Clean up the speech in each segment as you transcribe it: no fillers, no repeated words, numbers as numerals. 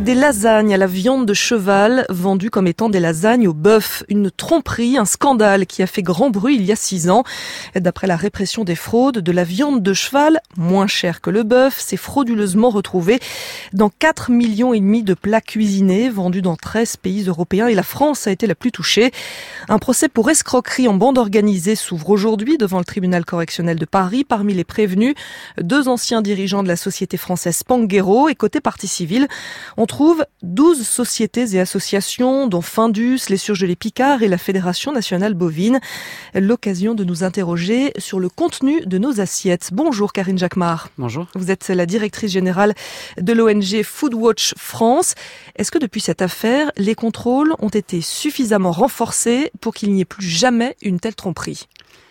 Des lasagnes à la viande de cheval vendues comme étant des lasagnes au bœuf. Une tromperie, un scandale qui a fait grand bruit il y a 6 ans. D'après la répression des fraudes, de la viande de cheval, moins chère que le bœuf, s'est frauduleusement retrouvée dans 4,5 millions de plats cuisinés vendus dans 13 pays européens et la France a été la plus touchée. Un procès pour escroquerie en bande organisée s'ouvre aujourd'hui devant le tribunal correctionnel de Paris. Parmi les prévenus, 2 anciens dirigeants de la société française Spanghero et côté partie civile, on trouve 12 sociétés et associations, dont Findus, les Surgelés Picard et la Fédération nationale bovine. L'occasion de nous interroger sur le contenu de nos assiettes. Bonjour Karine Jacquemart. Bonjour. Vous êtes la directrice générale de l'ONG Foodwatch France. Est-ce que depuis cette affaire, les contrôles ont été suffisamment renforcés pour qu'il n'y ait plus jamais une telle tromperie ?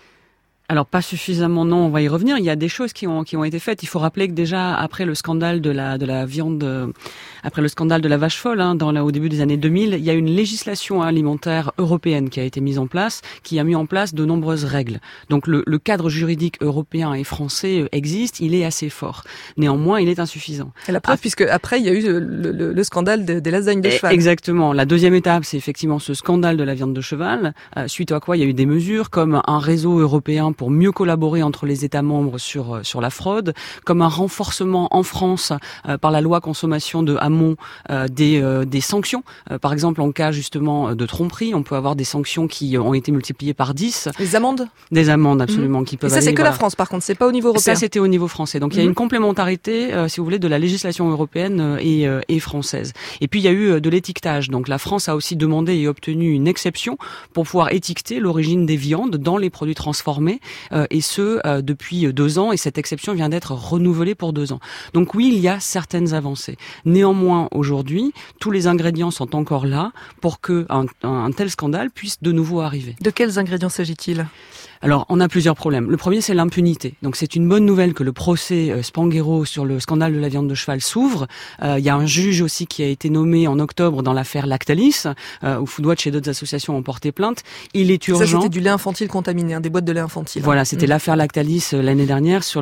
Alors pas suffisamment, non, on va y revenir. Il y a des choses qui ont été faites. Il faut rappeler que déjà après le scandale de la viande, après le scandale de la vache folle, au début des années 2000, il y a une législation alimentaire européenne qui a été mise en place, qui a mis en place de nombreuses règles. Donc le cadre juridique européen et français existe, il est assez fort. Néanmoins, il est insuffisant. Et la preuve, puisque après il y a eu le scandale des lasagnes de cheval. Exactement. La deuxième étape, c'est effectivement ce scandale de la viande de cheval, suite à quoi il y a eu des mesures comme un réseau européen pour mieux collaborer entre les États membres sur la fraude, comme un renforcement en France par la loi consommation de Hamon des sanctions. Par exemple, en cas justement de tromperie, on peut avoir des sanctions qui ont été multipliées par 10. Les amendes ? Des amendes, absolument, qui peuvent aller... Et ça, c'est que voilà. La France, par contre, c'est pas au niveau européen. Ça, c'était au niveau français. Donc, il y a une complémentarité, si vous voulez, de la législation européenne et française. Et puis, il y a eu de l'étiquetage. Donc, la France a aussi demandé et obtenu une exception pour pouvoir étiqueter l'origine des viandes dans les produits transformés. Et ce, depuis 2 ans, et cette exception vient d'être renouvelée pour 2 ans. Donc oui, il y a certaines avancées. Néanmoins, aujourd'hui, tous les ingrédients sont encore là pour que un tel scandale puisse de nouveau arriver. De quels ingrédients s'agit-il ? Alors, on a plusieurs problèmes. Le premier, c'est l'impunité. Donc, c'est une bonne nouvelle que le procès Spanghero sur le scandale de la viande de cheval s'ouvre. Il y a un juge aussi qui a été nommé en octobre dans l'affaire Lactalis, où Foodwatch et d'autres associations ont porté plainte. Il est urgent. Ça, c'était du lait infantile contaminé, des boîtes de lait infantile. Voilà, c'était l'affaire Lactalis l'année dernière sur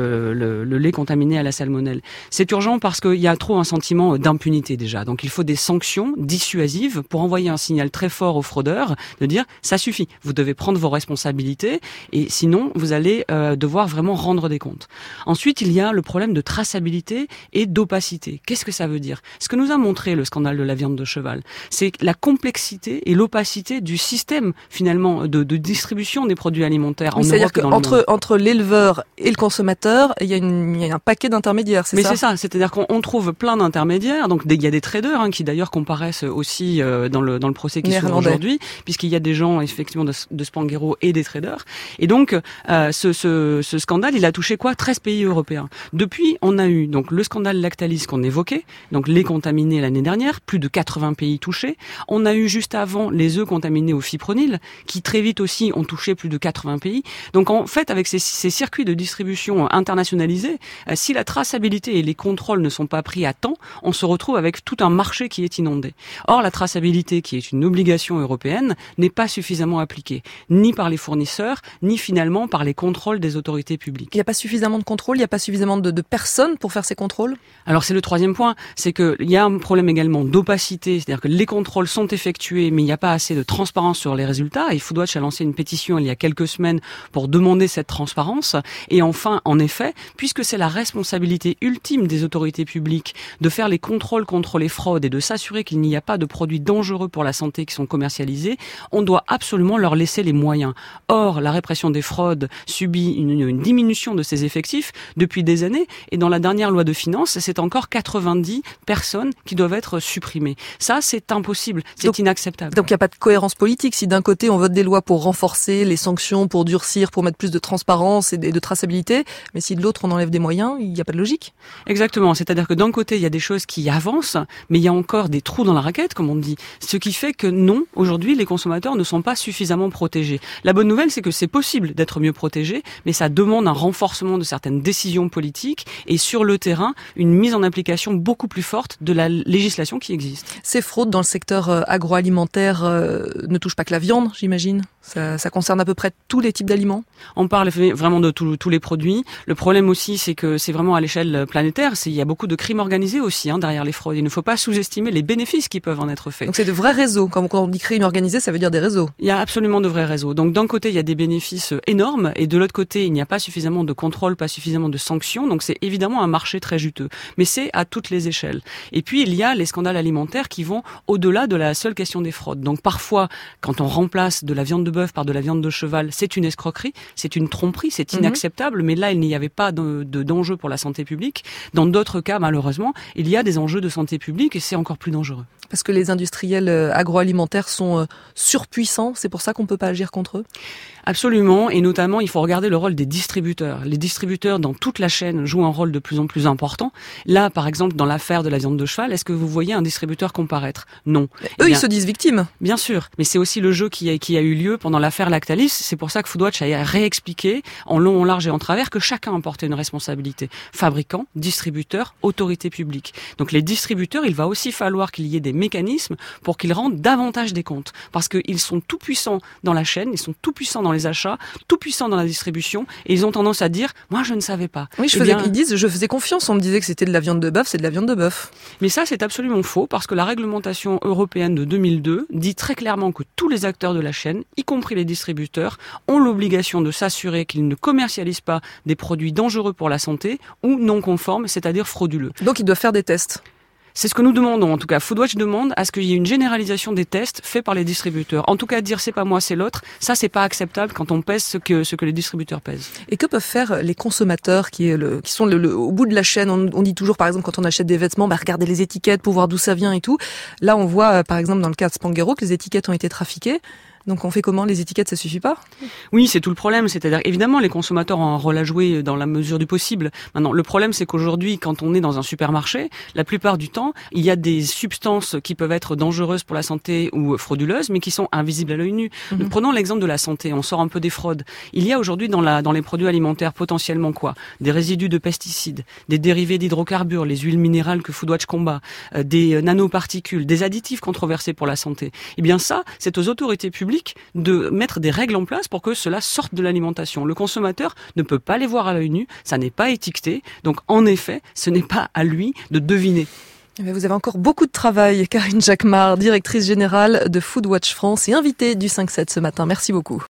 le lait contaminé à la salmonelle. C'est urgent parce qu'il y a trop un sentiment d'impunité déjà. Donc, il faut des sanctions dissuasives pour envoyer un signal très fort aux fraudeurs de dire ça suffit, vous devez prendre vos responsabilités. Et sinon, vous allez devoir vraiment rendre des comptes. Ensuite, il y a le problème de traçabilité et d'opacité. Qu'est-ce que ça veut dire ? Ce que nous a montré le scandale de la viande de cheval, c'est la complexité et l'opacité du système, finalement, de distribution des produits alimentaires en Europe et dans le monde. Entre l'éleveur et le consommateur, il y a un paquet d'intermédiaires, c'est ça ? Mais c'est ça, c'est-à-dire qu'on trouve plein d'intermédiaires. Donc, il y a des traders qui d'ailleurs comparaissent aussi dans le procès qui s'ouvre aujourd'hui, puisqu'il y a des gens, effectivement, de Spanghero et des traders. Et donc, ce scandale, il a touché 13 pays européens. Depuis, on a eu donc le scandale Lactalis qu'on évoquait, donc lait contaminé l'année dernière, plus de 80 pays touchés. On a eu juste avant les œufs contaminés au fipronil, qui très vite aussi ont touché plus de 80 pays. Donc en fait, avec ces circuits de distribution internationalisés, si la traçabilité et les contrôles ne sont pas pris à temps, on se retrouve avec tout un marché qui est inondé. Or, la traçabilité, qui est une obligation européenne, n'est pas suffisamment appliquée, ni par les fournisseurs, ni finalement par les contrôles des autorités publiques. Il n'y a pas suffisamment de contrôles, il n'y a pas suffisamment de personnes pour faire ces contrôles ? Alors c'est le troisième point, c'est qu'il y a un problème également d'opacité, c'est-à-dire que les contrôles sont effectués, mais il n'y a pas assez de transparence sur les résultats. Et Foodwatch a lancé une pétition il y a quelques semaines pour demander cette transparence. Et enfin, en effet, puisque c'est la responsabilité ultime des autorités publiques de faire les contrôles contre les fraudes et de s'assurer qu'il n'y a pas de produits dangereux pour la santé qui sont commercialisés, on doit absolument leur laisser les moyens. Or, la répression des fraudes subit une diminution de ses effectifs depuis des années. Et dans la dernière loi de finances, c'est encore 90 personnes qui doivent être supprimées. Ça, c'est impossible. C'est inacceptable. Donc, il n'y a pas de cohérence politique. Si d'un côté, on vote des lois pour renforcer les sanctions, pour durcir, pour mettre plus de transparence et de traçabilité, mais si de l'autre, on enlève des moyens, il n'y a pas de logique. Exactement. C'est-à-dire que d'un côté, il y a des choses qui avancent, mais il y a encore des trous dans la raquette, comme on dit. Ce qui fait que non, aujourd'hui, les consommateurs ne sont pas suffisamment protégés. La bonne nouvelle, c'est que c'est possible d'être mieux protégé, mais ça demande un renforcement de certaines décisions politiques et sur le terrain, une mise en application beaucoup plus forte de la législation qui existe. Ces fraudes dans le secteur agroalimentaire ne touchent pas que la viande, j'imagine. Ça concerne à peu près tous les types d'aliments. On parle vraiment de tous les produits. Le problème aussi, c'est que c'est vraiment à l'échelle planétaire. Il y a beaucoup de crimes organisés aussi derrière les fraudes. Il ne faut pas sous-estimer les bénéfices qui peuvent en être faits. Donc c'est de vrais réseaux. Quand on dit crime organisé, ça veut dire des réseaux. Il y a absolument de vrais réseaux. Donc d'un côté, il y a des bénéfices énormes et de l'autre côté, il n'y a pas suffisamment de contrôle, pas suffisamment de sanctions. Donc c'est évidemment un marché très juteux. Mais c'est à toutes les échelles. Et puis il y a les scandales alimentaires qui vont au-delà de la seule question des fraudes. Donc parfois, quand on remplace de la viande de bœuf par de la viande de cheval, c'est une escroquerie, c'est une tromperie, c'est inacceptable, mais là, il n'y avait pas d'enjeu pour la santé publique. Dans d'autres cas, malheureusement, il y a des enjeux de santé publique et c'est encore plus dangereux. Parce que les industriels agroalimentaires sont surpuissants, c'est pour ça qu'on ne peut pas agir contre eux ? Absolument, et notamment, il faut regarder le rôle des distributeurs. Les distributeurs, dans toute la chaîne, jouent un rôle de plus en plus important. Là, par exemple, dans l'affaire de la viande de cheval, est-ce que vous voyez un distributeur comparaître ? Non. Eux, ils se disent victimes. Bien sûr, mais c'est aussi le jeu qui a eu lieu pendant l'affaire Lactalis. C'est pour ça que Foodwatch a réexpliqué, en long, en large et en travers, que chacun apportait une responsabilité. Fabricant, distributeur, autorité publique. Donc les distributeurs, il va aussi falloir qu'il y ait des mécanismes pour qu'ils rendent davantage des comptes. Parce qu'ils sont tout puissants dans la chaîne, ils sont tout puissants dans les achats, tout puissants dans la distribution, et ils ont tendance à dire « moi je ne savais pas ». Oui, ils disent « je faisais confiance, on me disait que c'était de la viande de bœuf, c'est de la viande de bœuf ». Mais ça c'est absolument faux, parce que la réglementation européenne de 2002 dit très clairement que tous les acteurs de la chaîne, y compris les distributeurs, ont l'obligation de s'assurer qu'ils ne commercialisent pas des produits dangereux pour la santé ou non conformes, c'est-à-dire frauduleux. Donc ils doivent faire des tests. C'est ce que nous demandons, en tout cas. Foodwatch demande à ce qu'il y ait une généralisation des tests faits par les distributeurs. En tout cas, dire c'est pas moi, c'est l'autre, ça c'est pas acceptable quand on pèse ce que les distributeurs pèsent. Et que peuvent faire les consommateurs qui sont au bout de la chaîne ? On dit toujours, par exemple, quand on achète des vêtements, regardez les étiquettes pour voir d'où ça vient et tout. Là, on voit, par exemple, dans le cas de Spanghero, que les étiquettes ont été trafiquées. Donc on fait comment ? Les étiquettes, ça suffit pas ? Oui, c'est tout le problème. C'est-à-dire, évidemment, les consommateurs ont un rôle à jouer dans la mesure du possible. Maintenant, le problème, c'est qu'aujourd'hui, quand on est dans un supermarché, la plupart du temps, il y a des substances qui peuvent être dangereuses pour la santé ou frauduleuses, mais qui sont invisibles à l'œil nu. Donc, prenons l'exemple de la santé. On sort un peu des fraudes. Il y a aujourd'hui dans les produits alimentaires potentiellement quoi ? Des résidus de pesticides, des dérivés d'hydrocarbures, les huiles minérales que Foodwatch combat, des nanoparticules, des additifs controversés pour la santé. Eh bien ça, c'est aux autorités publiques de mettre des règles en place pour que cela sorte de l'alimentation. Le consommateur ne peut pas les voir à l'œil nu, ça n'est pas étiqueté, donc en effet, ce n'est pas à lui de deviner. Vous avez encore beaucoup de travail, Karine Jacquemart, directrice générale de Foodwatch France et invitée du 5-7 ce matin. Merci beaucoup.